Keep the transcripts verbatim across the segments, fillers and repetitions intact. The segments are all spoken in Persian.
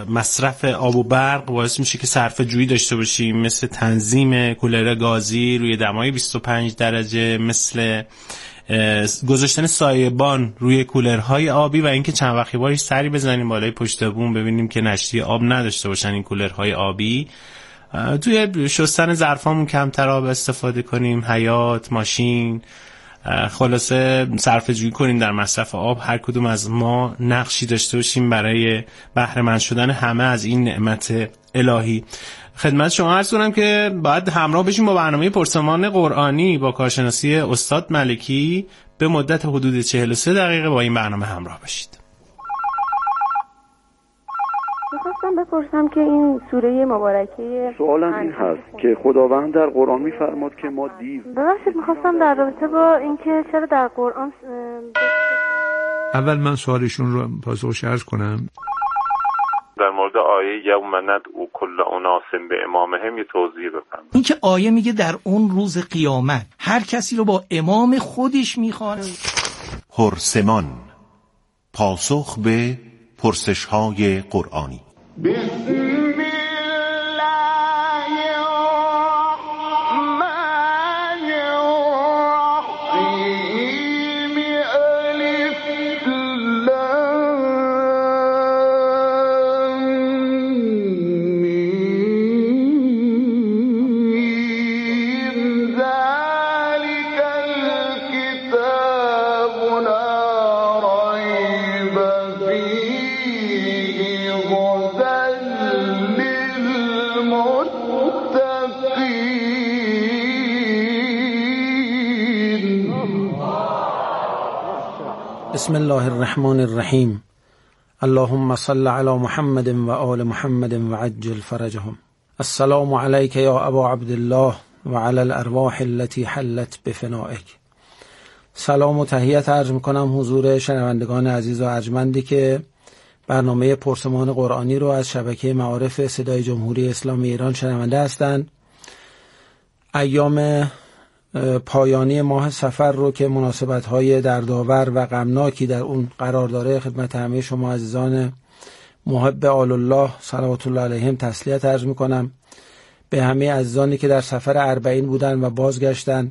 مصرف آب و برق باعث میشه که صرفه جویی داشته باشیم، مثل تنظیم کولر گازی روی دمای بیست و پنج درجه، مثل گذاشتن سایه‌بان روی کولرهای آبی و اینکه چند وقتی باری سری بزنیم بالای پشت بوم ببینیم که نشتی آب نداشته باشن این کولرهای آبی. توی شستن ظرفامون کمتر آب استفاده کنیم، حیاط، ماشین، خلاصه صرفه جویی کنیم در مصرف آب. هر کدوم از ما نقشی داشته باشیم برای بهره مند شدن همه از این نعمت الهی. خدمت شما عرض کنم که باید همراه بشیم با برنامه پرسمان قرآنی با کارشناسی استاد ملکی. به مدت حدود چهل و سه دقیقه با این برنامه همراه باشید. میخواستم بپرسم که این سوره مبارکه، سوالم این هست که خداوند در قرآن میفرماد که ما دیو، ببخشید میخواستم در رابطه با اینکه چرا در قرآن اول من سوالشون رو پاسخش عرض کنم. در مورد آیه یوم ندعو کل اناس به امامهم یه توضیح بفرمایید. این که آیه میگه در اون روز قیامت هر کسی رو با امام خودش میخوانه. پرسمان، پاسخ به پرسش‌های قرآنی. بسم الله الرحمن الرحیم. اللهم صل علی محمد و آل محمد و عجل فرجهم. السلام علیک یا ابا عبدالله و علی الارواح التي حلت بفنائک. سلام و تحیت عرض میکنم حضور شنوندگان عزیز و ارجمندی که برنامه پرسمان قرآنی رو از شبکه معارف صدای جمهوری اسلامی ایران شنونده هستند. ایام پایانی ماه صفر رو که مناسبت‌های دردآور و غمناکی در اون قرار داره خدمت همه شما عزیزان محب آل الله صلوات الله علیهم تسلیت عرض می‌کنم. به همه عزیزانی که در سفر اربعین بودن و بازگشتن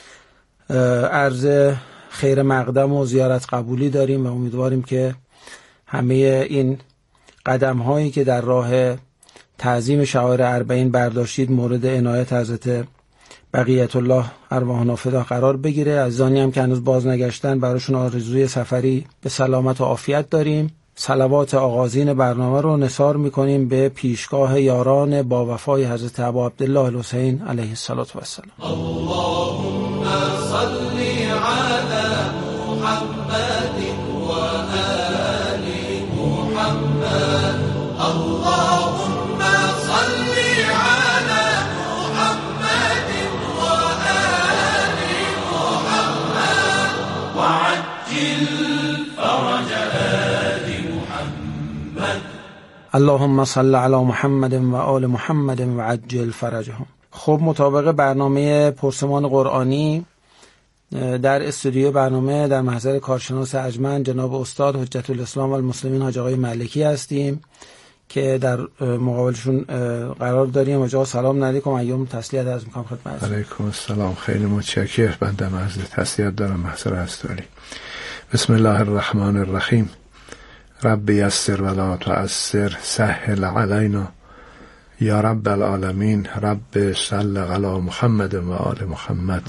عرض خیر مقدم و زیارت قبولی داریم و امیدواریم که همه این قدم‌هایی که در راه تعظیم شعائر اربعین برداشتید مورد عنایت حضرت بقیت الله ارواحنا فدا قرار بگیره. عزیزانی هم که هنوز باز نگشتن براشون آرزوی سفری به سلامت و عافیت داریم. صلوات آغازین برنامه رو نثار میکنیم به پیشگاه یاران با وفای حضرت ابا عبدالله الحسین علیه الصلاة و السلام. اللهم صل علی محمد و آل محمد. اللهم صل علی محمد و آل محمد وعجل فرج آل محمد. اللهم صل علی محمد و آل محمد و عجل فرجهم. خب مطابق برنامه پرسمان قرآنی در استودیو برنامه در محضر کارشناس ارجمند جناب استاد حجت الاسلام و المسلمین حاج آقای ملکی هستیم که در مقابلشون قرار داریم. و جا سلام علیکم، ایام تسلیت عرض می‌کنم خدمتتون. علیکم السلام، خیلی متشکرم. بنده عرض تسلیت دارم محضر استادی. بسم الله الرحمن الرحیم. رب یسر ولا تعسر سهل علینا یا رب العالمین. رب صل علی محمد و آل محمد.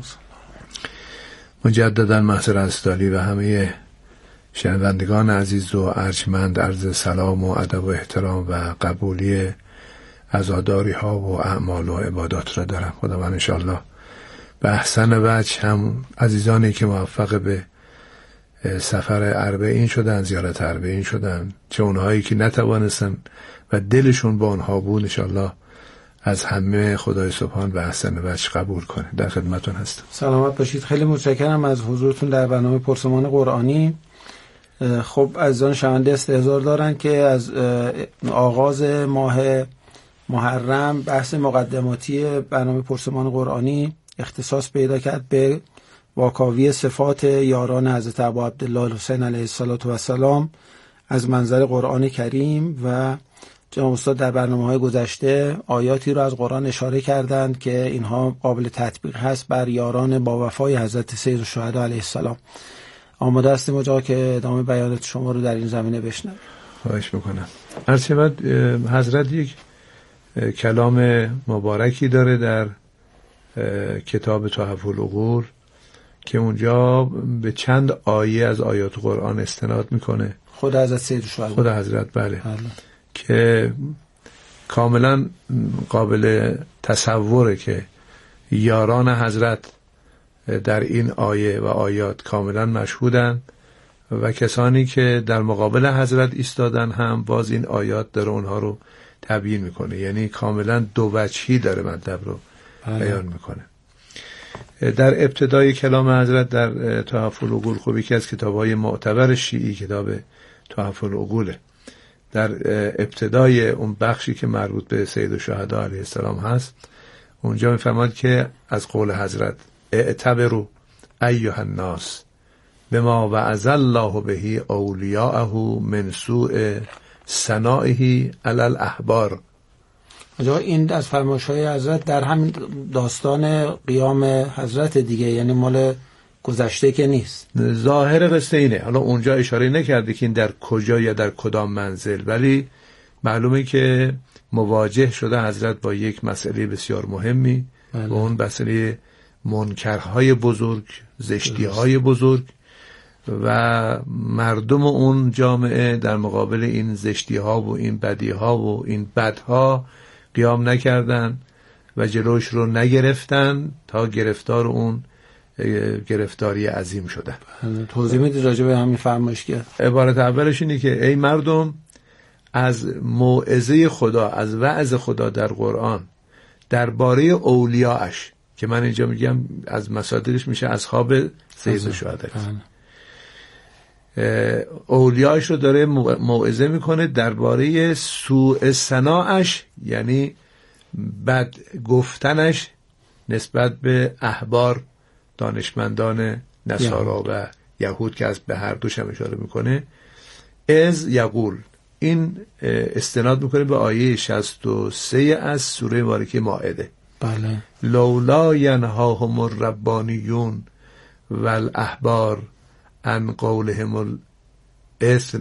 مجددا محضر استادی و همه شنوندگان عزیز و ارجمند عرض سلام و ادب و احترام و قبولی عزاداری ها و اعمال و عبادات را دارم. خداوند انشاءالله به احسن وجه هم عزیزانی که موفق به سفر اربعین شدن، زیارت اربعین شدن، چه اونهایی که نتوانستن و دلشون با اونها بود، انشاءالله از همه خدای سبحان به احسن وجه قبول کنه. در خدمتون هستم. سلامت باشید. خیلی متشکرم از حضورتون در برنامه پرسمان قرآنی. خب عزیزان شنونده استحضار دارن که از آغاز ماه محرم بحث مقدماتی برنامه پرسمان قرآنی اختصاص پیدا کرد به واکاوی صفات یاران حضرت ابا عبدالله الحسین علیه الصلاة و السلام از منظر قرآن کریم و جناب استاد در برنامه‌های گذشته آیاتی رو از قرآن اشاره کردند که اینها قابل تطبیق هست بر یاران با وفای حضرت سید الشهدا علیه السلام. آماده هستیم اونجا که ادامه بیانات شما رو در این زمینه بشنویم. خواهش میکنم. هر شود حضرت یک کلام مبارکی داره در کتاب تحف العقول که اونجا به چند آیه از آیات قرآن استناد میکنه. خود حضرت سید الشهدا. خود حضرت بله. بله. که کاملا قابل تصوره که یاران حضرت در این آیه و آیات کاملا مشهودن و کسانی که در مقابل حضرت ایستادن هم باز این آیات داره اونها رو تبیین میکنه، یعنی کاملا دو وجهی داره مطلب رو بیان میکنه. در ابتدای کلام حضرت در تحف العقول، خب یکی از کتاب‌های معتبر شیعی کتاب تحف العقوله، در ابتدای اون بخشی که مربوط به سید الشهدا علیه السلام هست اونجا میفرماد که از قول حضرت اعتبروا ایها الناس بما وعظ الله به اولیاءه من سوء صنائه علی الاحبار. این از فرمایش‌های حضرت در همین داستان قیام حضرت دیگه، یعنی مال گذشته که نیست. ظاهر قصه اینه. حالا اونجا اشاره نکرده که این در کجا یا در کدام منزل، ولی معلومه که مواجه شده حضرت با یک مسئله بسیار مهمی و اون مسئله منکرهای بزرگ، زشتیهای بزرگ و مردم اون جامعه در مقابل این زشتیها و این بدیها و این بدها قیام نکردن و جلوش رو نگرفتن تا گرفتار اون گرفتاری عظیم شدن. توضیح میدید راجع به همین فرمایش که عبارت اولش اینه که ای مردم، از موعظه خدا، از وعظ خدا در قرآن درباره اولیاءش، که من اینجا میگم از مصادرش میشه اصحاب سید الشهدا، اولیاءش رو داره موعظه میکنه درباره سوء صناعش، یعنی بد گفتنش نسبت به احبار، دانشمندان نصارا و یهود که از به هر دوش هم اشاره میکنه. از یقول، این استناد میکنه به آیه شصت و سه از سوره مبارکه مائده. بله. لولا ینهاهم الربانیون والاحبار عن قولهم الاثم،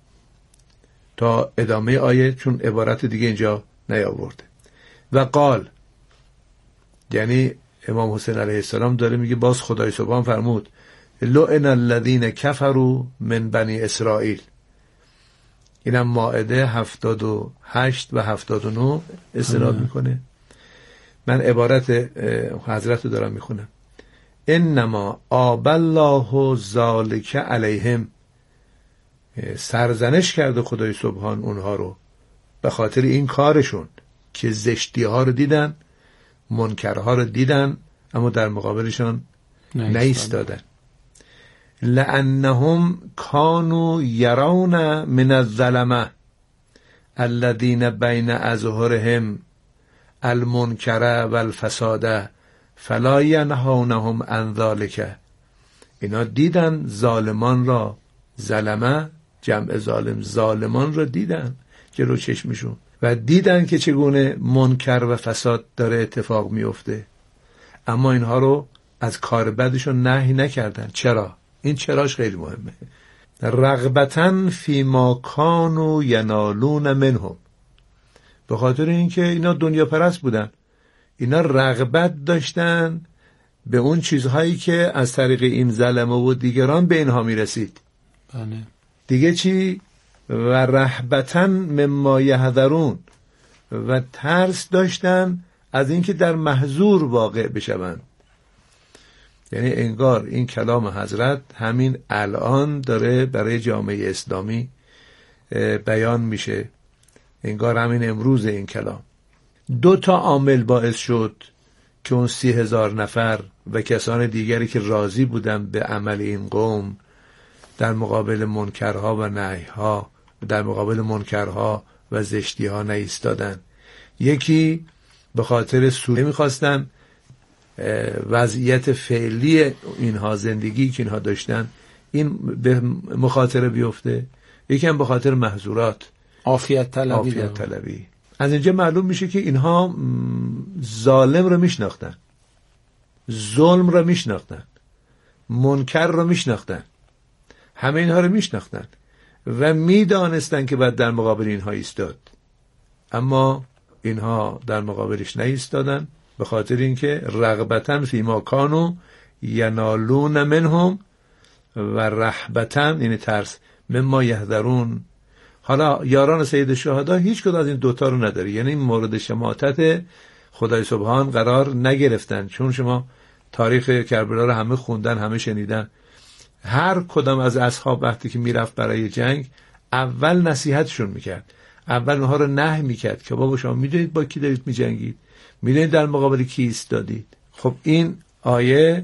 تا ادامه آیه، چون عبارت دیگه اینجا نیاورده. و قال، یعنی امام حسین علیه السلام داره میگه باز خدای سبحان فرمود لعن الذین کفروا من بنی اسرائیل. اینم مائده هفتاد و هشت و هفتاد و نه استناد میکنه. من عبارت حضرت رو دارم میخونم. انما آب الله ذالک علیهم، سرزنش کرده خدای سبحان اونها رو به خاطر این کارشون که زشتی ها رو دیدن، منکرها رو دیدن، اما در مقابلشان نایستادن. لأنهم كانوا يرون من الظلمه الذين بين أظهرهم المنکر والفساد فلا ینهونهم عن ذلك. اینا دیدن ظالمان را، ظلمه جمع ظالم، ظالمان را دیدن جلو چشمشون و دیدن که چگونه منکر و فساد داره اتفاق میفته، اما اینها رو از کار بدشون نهی نکردن. چرا؟ این چراش خیلی مهمه. رغبتاً فی ما کانوا ینالون منهم، به خاطر اینکه اینا دنیا پرست بودن، اینا رغبت داشتن به اون چیزهایی که از طریق این ظلمه و دیگران به اینها میرسید. بله. دیگه چی؟ و رهبتاً مما یحذرون، و ترس داشتن از اینکه در محظور واقع بشوند. یعنی انگار این کلام حضرت همین الان داره برای جامعه اسلامی بیان میشه، انگار همین امروز این کلام. دو تا عامل باعث شد که اون سی هزار نفر و کسان دیگری که راضی بودن به عمل این قوم در مقابل منکرها و نهیها، در مقابل منکرها و زشتیها نایستادن. یکی به خاطر سوره میخواستن وضعیت فعلی اینها، زندگی که اینها داشتن، این به مخاطره بیفته. یکی هم به خاطر محظورات، عافیت طلبی عافیت طلبی. از اینجا معلوم میشه که اینها ظالم رو میشناختن، ظلم رو میشناختن، منکر رو میشناختن، همه اینها رو میشناختن و میدانستن که باید در مقابل اینها ایستاد، اما اینها در مقابلش نایستادن به خاطر اینکه رغبتاً فیما کانوا ینالون منهم و رهبتاً، یعنی ترس، مما یحذرون. حالا یاران سید الشهدا هیچ کدوم از این دوتا رو نداره، یعنی مورد شماتت خدای سبحان قرار نگرفتن. چون شما تاریخ کربلا رو همه خوندن، همه شنیدن، هر کدام از اصحاب وقتی که میرفت برای جنگ اول نصیحتشون میکرد، اول اونها رو نهی میکرد که بابا شما میدونید با کی دارید میجنگید، میدونید در مقابل کی ایستادید. خب این آیه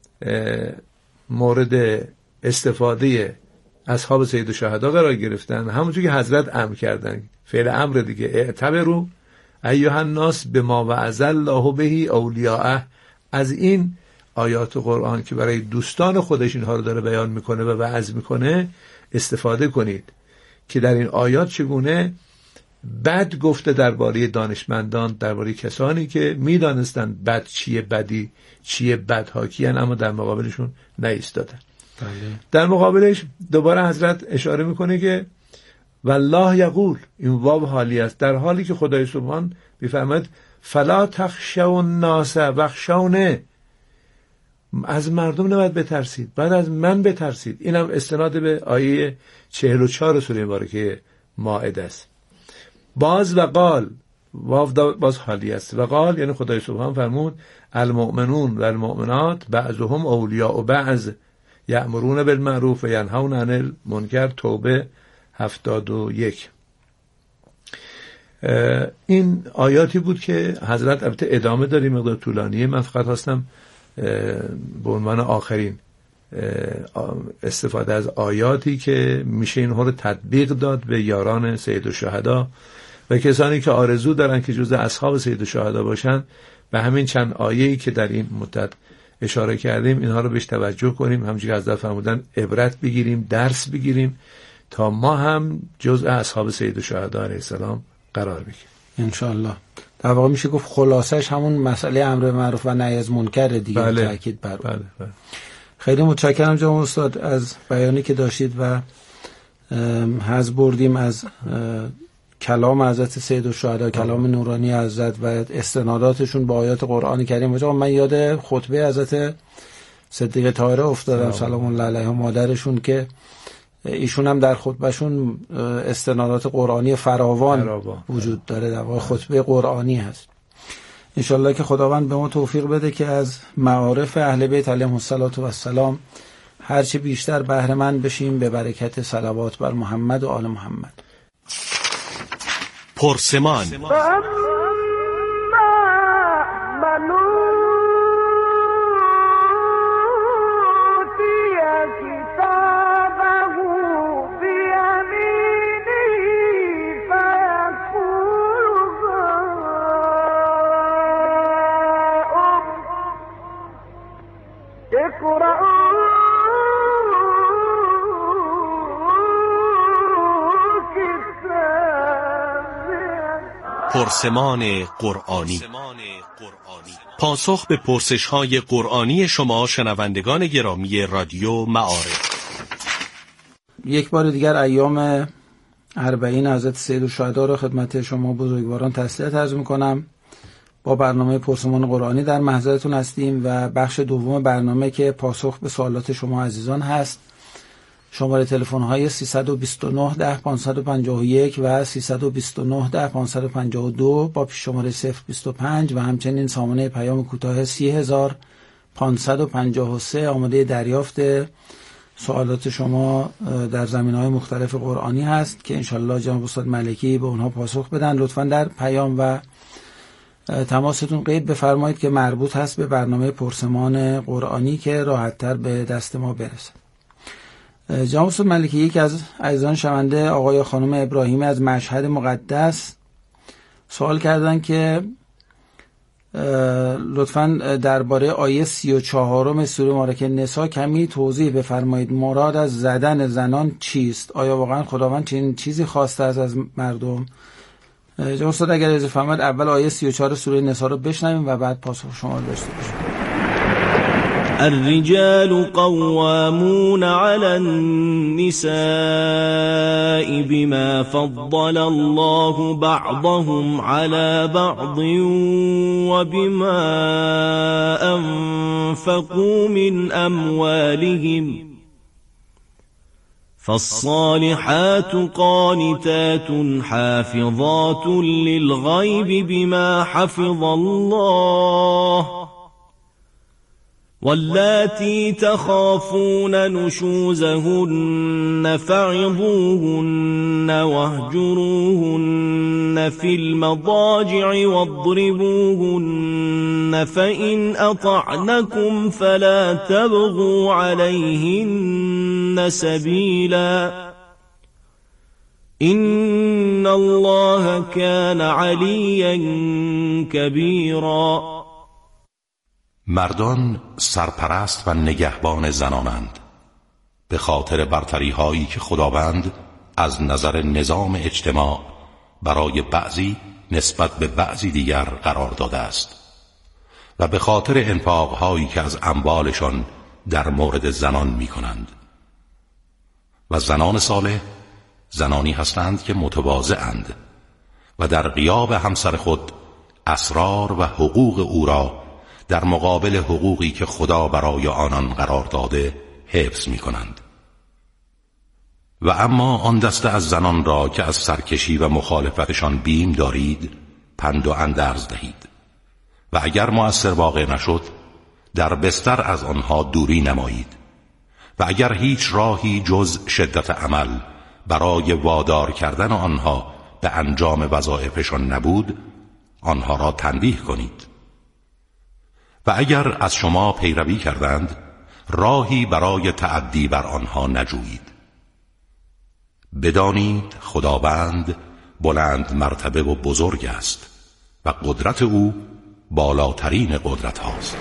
مورد استفاده اصحاب سید الشهدا قرار گرفتن، همونطور که حضرت امر کردن، فعل امر دیگه، اعتبروا ایها الناس بما وعظ الله به اولیاءه. از این آیات قرآن که برای دوستان خودش اینها رو داره بیان میکنه و وعظ میکنه استفاده کنید که در این آیات چگونه بد گفته درباره دانشمندان، درباره کسانی که میدانستند بد چیه، بدی چیه، بدها کیان، اما در مقابلشون نایستادن. بله. در مقابلش دوباره حضرت اشاره میکنه که والله یقول، این واو حالی است، در حالی که خدای سبحان میفرماید فلا تخشوا الناس واخشونی، از مردم نباید بترسید، بعد از من بترسید. اینم استناد به آیه چهل و چهار سوره مبارکه مائده است. باز و قال، واو باز حالی است، و قال یعنی خدای سبحان فرمود المؤمنون و المؤمنات بعضهم اولیاء بعض یأمرون بالمعروف و ینهون عن المنکر، توبه هفتاد و یک. این آیاتی بود که حضرت، البته ادامه داریم، مقدار طولانیه، من فقط خواستم به عنوان آخرین استفاده از آیاتی که میشه اینها رو تطبیق داد به یاران سید الشهدا و کسانی که آرزو دارن که جزء اصحاب سید الشهدا باشن، به همین چند آیه‌ای که در این مدت اشاره کردیم اینها رو بهش توجه کنیم، همونجوری که حضرت فرمودن عبرت بگیریم، درس بگیریم تا ما هم جزء اصحاب سید الشهدا علیه السلام قرار بگیریم ان شاء الله. در واقع میشه گفت خلاصش همون مسئله امر معروف و نهی از منکر دیگه. بله. تاکید بر بله. بله. خیلی متشکرم جناب استاد از بیانی که داشتید و حظ بردیم از کلام حضرت سید الشهدا، کلام نورانی حضرت و استناداتشون با آیات قرآن کریم. آقا من یاد خطبه حضرت صدیقه طاهره افتادم سلام الله علیها، مادرشون، که ایشون هم در خطبهشون استنادات قرآنی فراوان, فراوان وجود داره، در واقع خطبه قرآنی هست. انشالله که خداوند به ما توفیق بده که از معارف اهل بیت علیهم السلام هرچه بیشتر بهره مند بشیم به برکت صلوات بر محمد و آل محمد. پرسمان. پرسمان قرآنی. پاسخ به پرسش‌های قرآنی شما شنوندگان گرامی رادیو معارف. یک بار دیگر ایام اربعین حضرت سید الشهدا را خدمت شما بزرگواران تسلیت عرض می‌کنم. با برنامه پرسمان قرآنی در محضرتون هستیم و بخش دوم برنامه که پاسخ به سوالات شما عزیزان هست. شماره تلفن های سیصد و بیست و نه ده پانصد و پنجاه و یک و سیصد و بیست و نه ده پانصد و پنجاه و دو با پیش شماره صفر بیست و پنج و همچنین سامانه پیام کوتاه سی هزار پانصد و پنجاه و سه آماده دریافت سوالات شما در زمینه‌های مختلف قرآنی هست که انشالله جناب استاد ملکی به اونها پاسخ بدن. لطفاً در پیام و تماستون قید بفرمایید که مربوط هست به برنامه پرسمان قرآنی که راحت‌تر به دست ما برسه. جناب استاد ملکی، یک از عزیزان شنونده آقای خانم ابراهیمی از مشهد مقدس سوال کردن که لطفاً درباره آیه سی و چهارم سوره مبارکه نساء کمی توضیح بفرمایید. مراد از زدن زنان چیست؟ آیا واقعا خداوند چنین چیزی خواسته است از مردم؟ جناب استاد اگر اجازه فرمایید اول آیه سی و چهار سوره نساء رو بشنویم و بعد پاسخ شما رو داشته باشیم. الرجال قوامون على النساء بما فضل الله بعضهم على بعض وبما أنفقوا من أموالهم فالصالحات قانتات حافظات للغيب بما حفظ الله واللاتي تخافون نشوزهن فعظوهن واهجروهن في المضاجع واضربوهن فإن أطعنكم فلا تبغوا عليهن سبيلا إن الله كان عليا كبيرا. مردان سرپرست و نگهبان زنانند به خاطر برتری هایی که خداوند از نظر نظام اجتماع برای بعضی نسبت به بعضی دیگر قرار داده است و به خاطر انفاق هایی که از اموالشان در مورد زنان می کنند. و زنان صالح زنانی هستند که متواضعند و در غیاب همسر خود اسرار و حقوق او را در مقابل حقوقی که خدا برای آنان قرار داده حفظ می کنند. و اما آن دسته از زنان را که از سرکشی و مخالفتشان بیم دارید پند و اندرز دهید و اگر مؤثر واقع نشد در بستر از آنها دوری نمایید و اگر هیچ راهی جز شدت عمل برای وادار کردن آنها به انجام وظایفشان نبود آنها را تنبیه کنید. و اگر از شما پیروی کردند راهی برای تعدی بر آنها نجویید. بدانید خداوند بلند مرتبه و بزرگ است و قدرت او بالاترین قدرت هاست.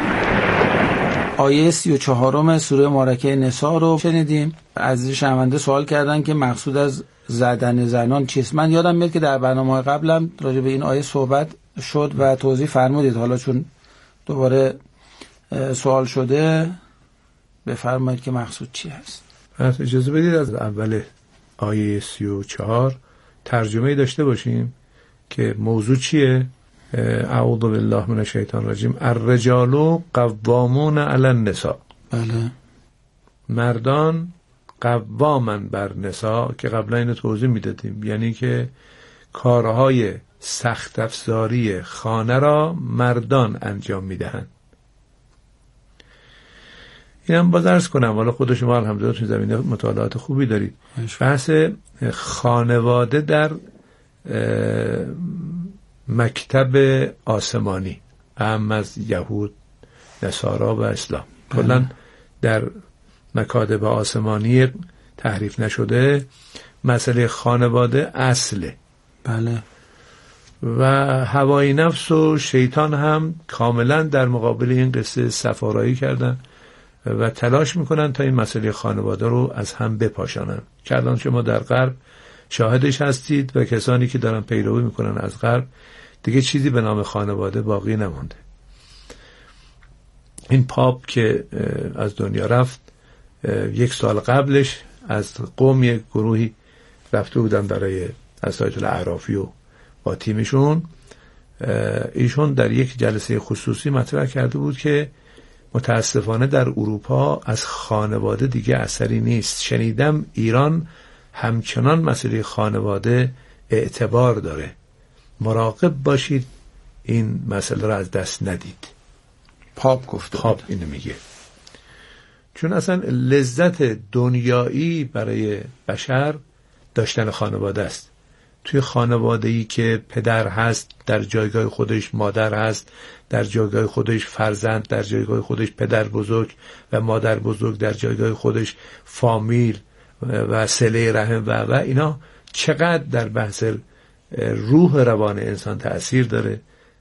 آیه سی و چهارم سوره مبارکه نساء رو شنیدیم. عزیز شنونده سوال کردن که مقصود از زدن زنان چیست. من یادم میاد که در برنامه قبلم راجع به این آیه صحبت شد و توضیح فرمودید. حالا چون دوباره سوال شده بفرمایید که مقصود چی هست. اجازه بدید از اول آیه سی و چهار ترجمه داشته باشیم که موضوع چیه. اعوذ بالله من الشیطان الرجیم. الرجال قوامون علی النساء. بله. مردان قوامن بر نساء که قبلا اینو توضیح میدادیم، یعنی که کارهای سخت افزاری خانه را مردان انجام میدهند. اینم باز عرض کنم، حالا خود شما الحمدلله تو زمینه مطالعات خوبی دارید. بحث خانواده در مکتب آسمانی هم از یهود، نصارا و اسلام کلا در مکاتب آسمانی تحریف نشده مسئله خانواده اصله. بله. و هوای نفس و شیطان هم کاملا در مقابل این قصه سفارایی کردن و تلاش میکنن تا این مسئله خانواده رو از هم بپاشانن که الان شما در غرب شاهدش هستید و کسانی که دارن پیروی میکنن از غرب دیگه چیزی به نام خانواده باقی نمونده. این پاپ که از دنیا رفت یک سال قبلش از قوم یک گروهی رفته بودن برای اسایت الاعرافی و با تیمشون، ایشون در یک جلسه خصوصی مطرح کرده بود که متاسفانه در اروپا از خانواده دیگه اثری نیست. شنیدم ایران همچنان مسئله خانواده اعتبار داره، مراقب باشید این مسئله را از دست ندید. پاپ گفته پاپ اینو میگه، چون اصلا لذت دنیایی برای بشر داشتن خانواده است. توی خانواده‌ای که پدر هست در جایگاه خودش، مادر هست در جایگاه خودش، فرزند در جایگاه خودش، پدر بزرگ و مادر بزرگ در جایگاه خودش، فامیل و صله رحم و و اینا چقدر در بحث روح روان انسان تأثیر داره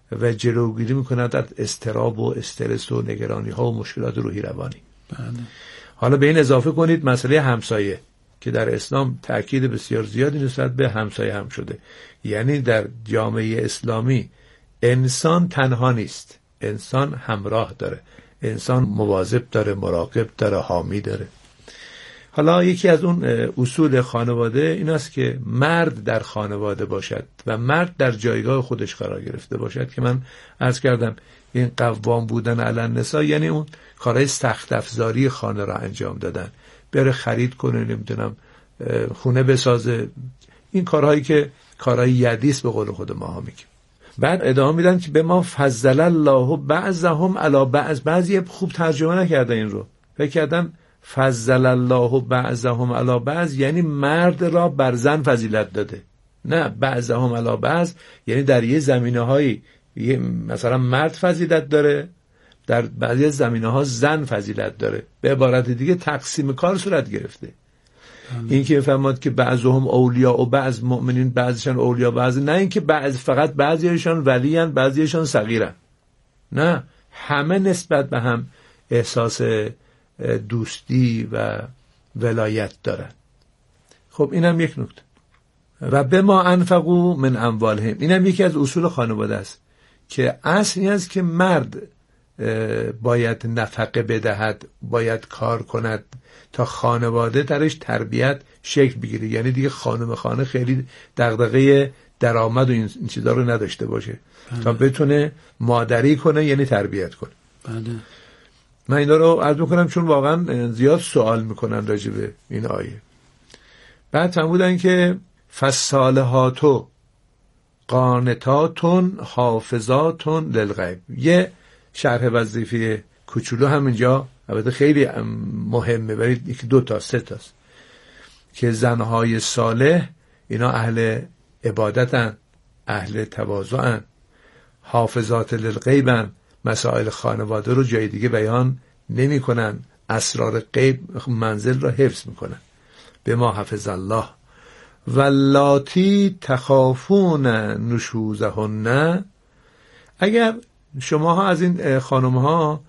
و جلوگیری میکند از اضطراب و استرس و نگرانی ها و مشکلات روحی روانی. بله. حالا به این اضافه کنید مسئله همسایه که در اسلام تأکید بسیار زیادی نسبت به همسایه هم شده. یعنی در جامعه اسلامی انسان تنها نیست، انسان همراه داره، انسان مواظب داره، مراقب داره، حامی داره. حالا یکی از اون اصول خانواده این است که مرد در خانواده باشد و مرد در جایگاه خودش قرار گرفته باشد، که من عرض کردم این قوام بودن علی النساء یعنی اون کارهای سخت افزاری خانه را انجام دادن، بره خرید کنه، نمیدونم خونه بسازه، این کارهایی که کارهای یدیس به قول خود ماها میگیم. بعد ادامه میدن که به ما فضل الله بعضهم علی بعض. بعضی خوب ترجمه نکردن این رو، فکر کردن فضل الله بعضهم علی بعض یعنی مرد را بر زن فضیلت داده. نه، بعضهم علی بعض یعنی در یه زمینه هایی مثلا مرد فضیلت داره، در بعضی زمینه ها زن فضیلت داره. به عبارت دیگه تقسیم کار صورت گرفته. این که فهمد که بعضهم اولیاء و بعض مؤمنین، بعضیشان اولیاء بعض، نه اینکه بعض فقط بعضیشان ولیان بعضیشان صغیرن، نه، همه نسبت به هم احساس دوستی و ولایت دارن. خب اینم یک نکته. و به ما انفقوا من اموالهم، اینم یکی از اصول خانواده است که اصل این است که مرد باید نفقه بدهد، باید کار کند تا خانواده درش تربیت شکل بگیره. یعنی دیگه خانم خانه خیلی دغدغه درآمد و این چیزا رو نداشته باشه. بله. تا بتونه مادری کنه، یعنی تربیت کنه. بله. من اینا رو عرض میکنم چون واقعا زیاد سوال میکنن راجع به این آیه. بعد فرمودن که فالصالحات قانتاتون حافظاتون للغیب. یه شرح وظیفه کوچولو همینجا البته خیلی مهمه، ولی یکی دو تا سه تاست که زنهای صالح اینا اهل عبادتن، اهل تواضعن، حافظات للغیبن، مسائل خانواده رو جای دیگه بیان نمی کنن، اسرار غیب منزل رو حفظ میکنن. به ما حفظ الله. واللاتی تخافون نشوزهن، اگر شماها از این خانم ها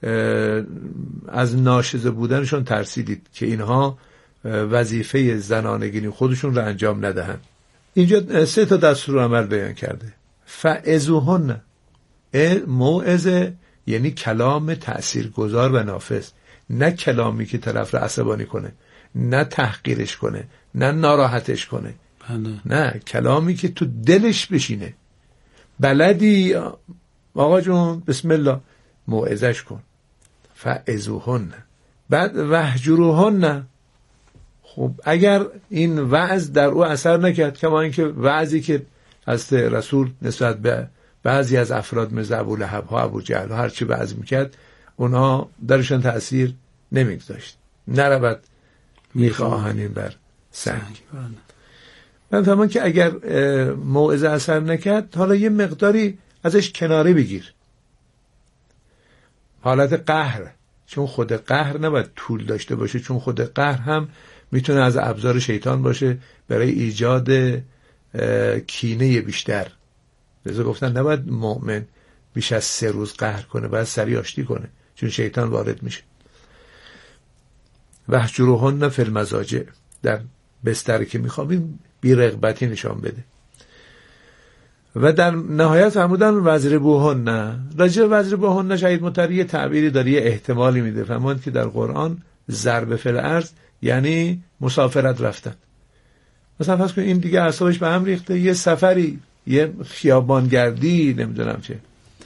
از ناشزه بودنشون ترسیدید که اینها وظیفه زنانگی خودشون رو انجام ندهن، اینجا سه تا دستور عمل بیان کرده. فعظوهن، موعظه یعنی کلام تأثیرگذار و نافذ، نه کلامی که طرف رو عصبانی کنه، نه تحقیرش کنه، نه ناراحتش کنه. بله. نه، کلامی که تو دلش بشینه. بلدی آقا جون بسم الله، موعظش کن. فعظوهن. بعد وهجروهن. خب اگر این وعظ در او اثر نکرد، کما اینکه وعظی که از رسول نسبت به بعضی از افراد مثل ابو لهب ها، ابو جهل ها، هر چی وعظ میکرد اونها درشان تأثیر نمیگذاشت. نرود میخ آهنین بر سنگ. من فهمم که اگر موعظه اثر نکرد، حالا یه مقداری ازش کناره بگیر. حالت قهر، چون خود قهر نباید طول داشته باشه، چون خود قهر هم میتونه از ابزار شیطان باشه برای ایجاد کینه بیشتر. لذا گفتن نباید مؤمن بیش از سه روز قهر کنه، باید سریع آشتی کنه، چون شیطان وارد میشه. وهجروهن فی المضاجع، در بستری که میخوابیم بی رغبتی نشان بده. و در نهایت فرمودن وضربوهن. راجع وضربوهن شهید مطهری یه تعبیری داره، یه احتمالی میده. فرمود که در قرآن ضرب فی الارض یعنی مسافرت رفتن. مثلا فرض کن این دیگه اعصابش به هم ریخته، یه سفری، یه خیابانگردی، نمیدونم چه.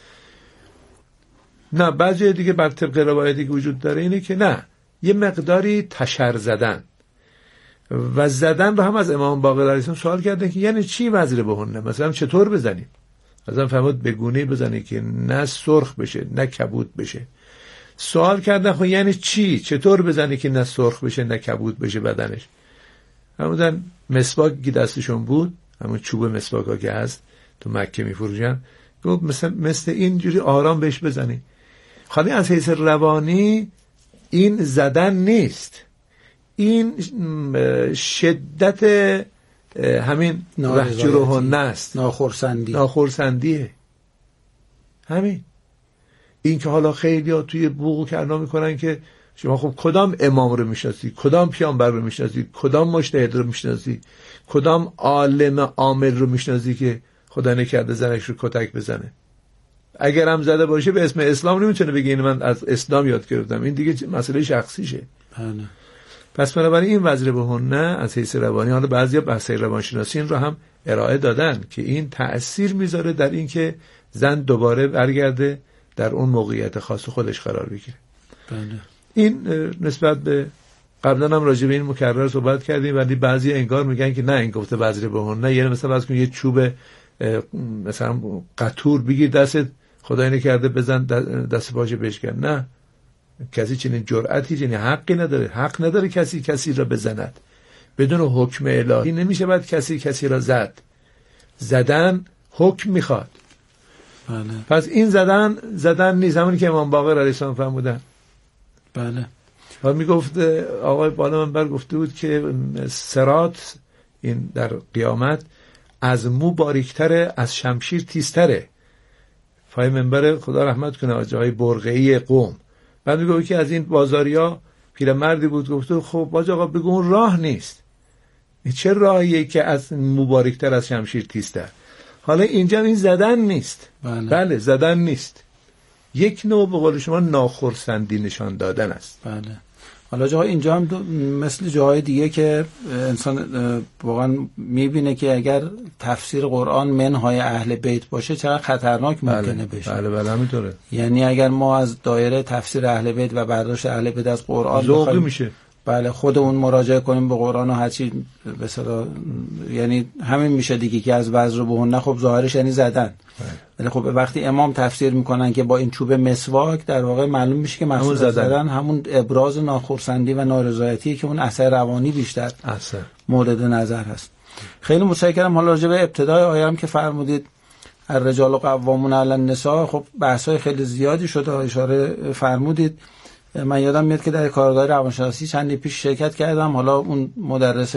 نه، بعضی دیگه بر طبق روایتی که وجود داره اینه که نه، یه مقداری تشر زدن. و زدن رو هم از امام باقر علیه السلام سوال کردن که یعنی چی وضربوهن؟ مثلا چطور بزنیم؟ مثلا فرمود به گونه‌ای بزنی که نه سرخ بشه نه کبود بشه. سوال کردن خب یعنی چی؟ چطور بزنی که نه سرخ بشه نه کبود بشه بدنش؟ فرمودن مسواکی دستشون بود، همون چوب مسواکا که هست تو مکه میفروشن، گفت مثلا مثل اینجوری آرام بهش بزنی. خالی از حیث روانی این زدن نیست، این شدت همین وحجروهن است، ناخرسندی ناخرسندیه. همین. این که حالا خیلی ها توی بوق و کرنا میکنن که شما خب کدام امام رو میشناسی، کدام پیامبر رو میشناسی، کدام مجتهد رو میشناسی، کدام عالم عامل رو میشناسی که خدا نکرده زنش رو کتک بزنه؟ اگر هم زده باشه به اسم اسلام نمیتونه بگه این من از اسلام یاد گرفتم، این دیگه مسئله شخصیشه. بله. پس بنابراین این وزر بهونه از حیث روانی، حالا بعضیا بحث روانشناسی این رو هم ارائه دادن که این تأثیر میذاره در این که زن دوباره برگرده در اون موقعیت خاص خودش قرار بگیره. بله. این نسبت به قبلا هم راجع به این مکرر صحبت کردیم، ولی بعضی انگار میگن که نه این گفته وزر بهونه، یعنی مثلا واسه یه چوب مثلا قطور بگیر دستت، خدای نکرده بزن دست پاشه بشکن. نه، کسی چنین جرأتی، چنین حقی نداره. حق نداره کسی کسی را بزند بدون حکم الهی. نمیشه بعد کسی کسی را زد. زدن حکم میخواد. بله. پس این زدن زدن نیست، همونی که امام باقر علیه السلام فرمودن. بله. و میگفت آقای بالا منبر گفته بود که صراط این در قیامت از مو باریکتره، از شمشیر تیزتره. پای منبر خدا رحمت کنه آقای برقعی قوم. بعد میگه که از این بازاریا پیرمردی بود گفته خب باج آقا بگو اون راه نیست، این چه راهیه که از مبارکتر از شمشیر تیزتر؟ حالا اینجا این زدن نیست. بله, بله زدن نیست، یک نوع به قول شما ناخرسندی نشان دادن است. بله. حالا جاها اینجا هم مثل جاهای دیگه که انسان واقعا میبینه که اگر تفسیر قرآن منهای اهل بیت باشه چقدر خطرناک ممکنه بله. بشه. بله بله همینطوره. یعنی اگر ما از دایره تفسیر اهل بیت و برداشت اهل بیت از قرآن ذوقی میشه. بله خودمون مراجعه کنیم به قرآن و هرچی به اصطلاح یعنی همین میشه دیگه که از وزر بهونه خب ظاهرش یعنی زدن. ولی خب وقتی امام تفسیر میکنن که با این چوب مسواک، در واقع معلوم میشه که مقصود زدن. زدن همون ابراز ناخرسندی و نارضایتی که اون اثر روانی بیشتر اثر مورد نظر هست. خیلی متشکرم. حالا راجع به ابتدای آیه هم که فرمودید الرجال قوامون علی النساء، خب بحث‌های خیلی زیادی شده، اشاره فرمودید. من یادم میاد که در کارگاه روانشناسی چندی پیش شرکت کردم. حالا اون مدرس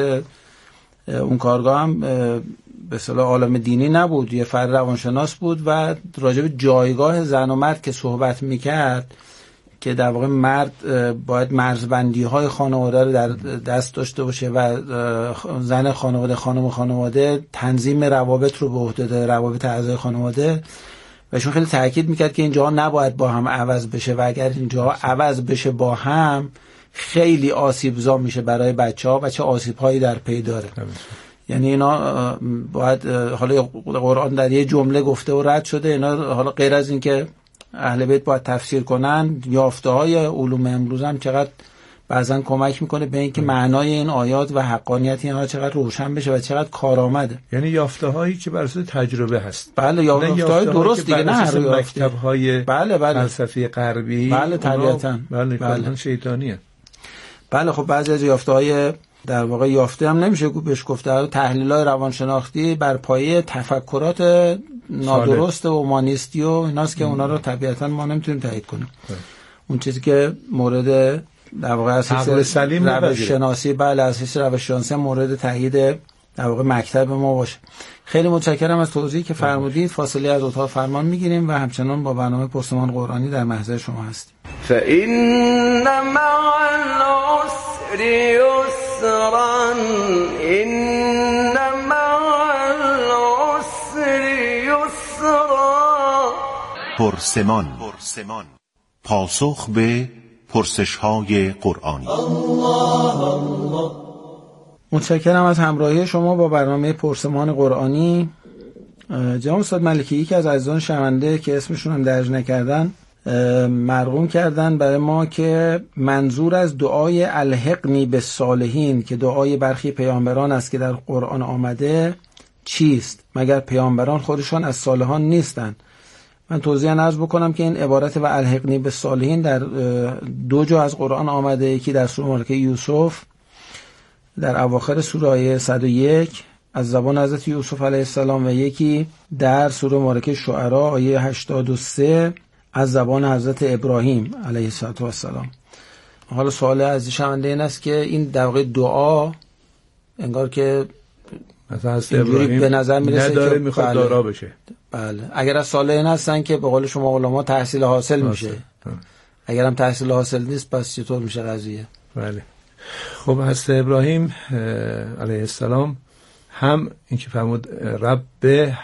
اون کارگاه هم به اصطلاح عالم دینی نبود، یه فرد روانشناس بود و راجع به جایگاه زن و مرد که صحبت میکرد که در واقع مرد باید مرزبندی های خانواده رو در دست داشته باشه و زن خانواده خانم خانواده تنظیم روابط رو به عهده داره، روابط اعضای خانواده. و ایشون خیلی تاکید میکرد که اینجا نباید با هم عوض بشه و اگر اینجا عوض بشه با هم خیلی آسیبزا میشه برای بچه‌ها و چه آسیب‌هایی در پی داره. یعنی اینا باید حالا قرآن در یه جمله گفته و رد شده، اینا حالا غیر از این که اهل بیت باید تفسیر کنن، یافته‌های علوم امروز هم چقدر بعضن کمک میکنه به اینکه معنای این آیات و حقانیت اینها چقدر روشن بشه و چقدر کارآمده. یعنی یافته‌هایی که بر اساس تجربه هست. بله یافته‌های درست دیگه، نه هر مکتب‌های بله بله فلسفی غربی. بله طبیعتاً. بله بله شیطانیه. بله خب بعضی از یافته‌های در واقع یافته هم نمیشه بهش گفته، تحلیل‌های روانشناختی بر پایه تفکرات نادرست و اومانیستی و ایناست که اونا رو طبیعتاً ما نمیتونیم تایید کنیم. اون چیزی که مورد در واقع اساس روش شناسی بله اساس روش شناسی مورد تایید در واقع مکتب ما باشه. خیلی متشکرم از توضیحی که فرمودید. فاصله از اتاق فرمان میگیریم و همچنان با برنامه پرسمان قرآنی در محضر شما هستیم. فإن مع العسر یسرا إن مع العسر یسرا. پرسمان پاسخ به پرسش‌های قرآنی. الله الله. متشکرم از همراهی شما با برنامه پرسمان قرآنی. جناب استاد ملکی یکی از عزیزان شنونده که اسمشون هم درج نکردن مرقوم کردن برای ما که منظور از دعای الحقنی بالصالحین که دعای برخی پیامبران است که در قرآن آمده چیست؟ مگر پیامبران خودشان از صالحان نیستند؟ من توضیح عرض بکنم که این عبارت و الحقنی بالصالحین در دو جا از قرآن آمده، یکی در سوره مبارکه یوسف در اواخر سوره آیه صد و یک از زبان حضرت یوسف علیه السلام و یکی در سوره مبارکه شعرا آیه هشتاد و سه از زبان حضرت ابراهیم علیه السلام. حالا سوال از شنونده این است که این در واقع دعا انگار که مثلا حضرت ابراهیم به نظر میرسه نداره که میخواد بله دارا بشه. بله. اگر از صالحین هستن که به قول شما علما تحصیل حاصل میشه، اگر هم تحصیل حاصل نیست پس چطور میشه قضیه؟ بله. خب حضرت ابراهیم علیه السلام هم این که فرمود رب